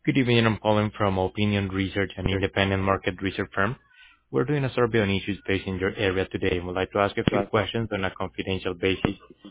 Good evening. I'm calling from Opinion Research, an independent market research firm. We're doing a survey on issues facing your area today and would like to ask a few questions on a confidential basis.